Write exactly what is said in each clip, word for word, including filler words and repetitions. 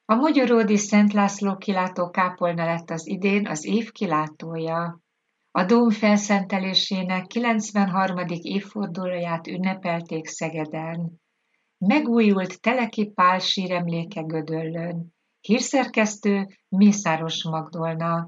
A Mogyoródi Szent László kilátó kápolna lett az idén az év kilátója. A dóm felszentelésének kilencvenharmadik évfordulóját ünnepelték Szegeden. Megújult Teleki Pál síremléke Gödöllőn. Hírszerkesztő Mészáros Magdolna.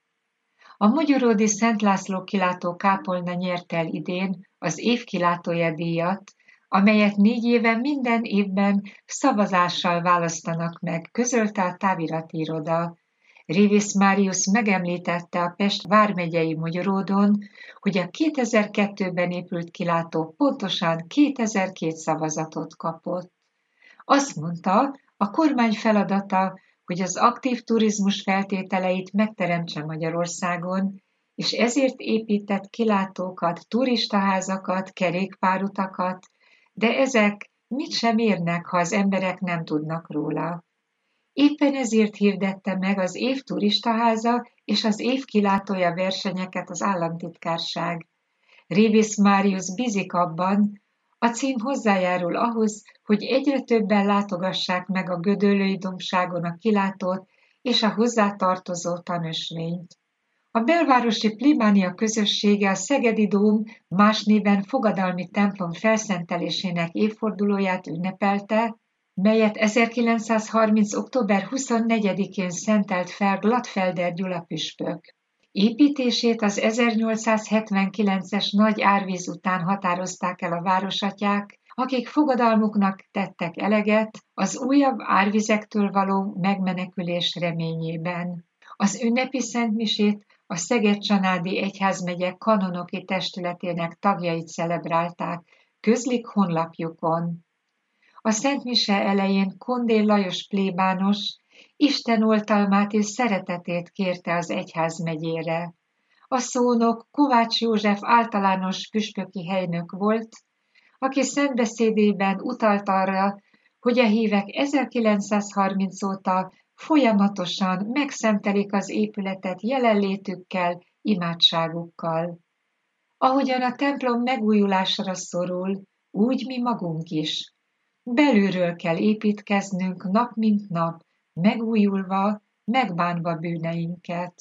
A Mogyoródi Szent László kilátó kápolna nyerte el idén az év kilátója díjat, amelyet négy éve minden évben szavazással választanak meg, közölte a távirati iroda. Révész Máriusz megemlítette a Pest vármegyei Mogyoródon, hogy a kétezer-kettőben épült kilátó pontosan kétezer-két szavazatot kapott. Azt mondta, a kormány feladata, hogy az aktív turizmus feltételeit megteremtse Magyarországon, és ezért épített kilátókat, turistaházakat, kerékpárutakat, de ezek mit sem érnek, ha az emberek nem tudnak róla. Éppen ezért hirdette meg az év turistaháza és az év kilátója versenyeket az államtitkárság. Révész Máriusz bízik abban, a cím hozzájárul ahhoz, hogy egyre többen látogassák meg a Gödöllői dombságon a kilátót és a hozzátartozó tanösvényt. A belvárosi plébánia közössége a Szegedi Dóm, más néven Fogadalmi templom felszentelésének évfordulóját ünnepelte, melyet ezerkilencszázharminc. október huszonnegyedikén szentelt fel Gladfelder Gyula püspök. Építését az ezernyolcszázhetvenkilences nagy árvíz után határozták el a városatyák, akik fogadalmuknak tettek eleget az újabb árvizektől való megmenekülés reményében. Az ünnepi szentmisét a Szeged-Csanádi Egyházmegye kanonoki testületének tagjait celebrálták, közlik honlapjukon. A szentmise elején Kondé Lajos plébános Isten oltalmát és szeretetét kérte az egyházmegyére. A szónok Kovács József általános püspöki helynök volt, aki szentbeszédében utalt arra, hogy a hívek ezerkilencszázharminc óta folyamatosan megszentelik az épületet jelenlétükkel, imádságukkal. Ahogyan a templom megújulásra szorul, úgy mi magunk is. Belülről kell építkeznünk nap mint nap, megújulva, megbánva bűneinket.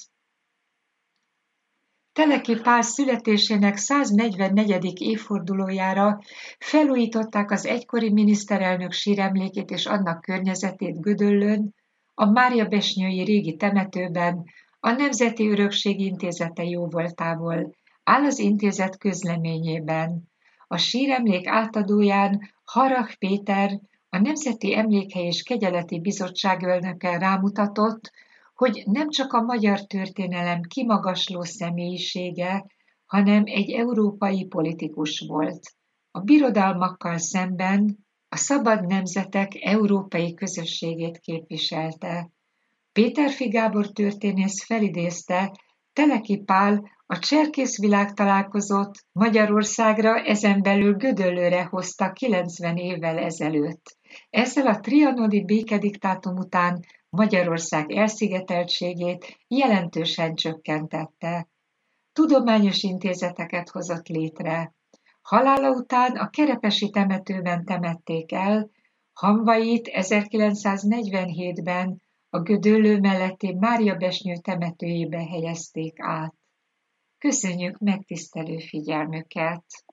Teleki Pál születésének száznegyvennegyedik évfordulójára felújították az egykori miniszterelnök síremlékét és annak környezetét Gödöllőn, a Máriabesnyői régi temetőben, a Nemzeti Örökség Intézete jóvoltából, áll az intézet közleményében. A síremlék átadóján Harrach Péter, a Nemzeti Emlékhely és Kegyeleti Bizottság elnöke rámutatott, hogy nem csak a magyar történelem kimagasló személyisége, hanem egy európai politikus volt. A birodalmakkal szemben a szabad nemzetek európai közösségét képviselte. Péterfi Gábor történész felidézte, Teleki Pál a cserkész világtalálkozót Magyarországra, ezen belül Gödöllőre hozta kilencven évvel ezelőtt. Ezzel a trianoni békediktátum után Magyarország elszigeteltségét jelentősen csökkentette. Tudományos intézeteket hozott létre. Halála után a Kerepesi temetőben temették el, hamvait ezerkilencszáznegyvenhétben a Gödöllő melletti Máriabesnyő temetőjébe helyezték át. Köszönjük megtisztelő figyelmüket!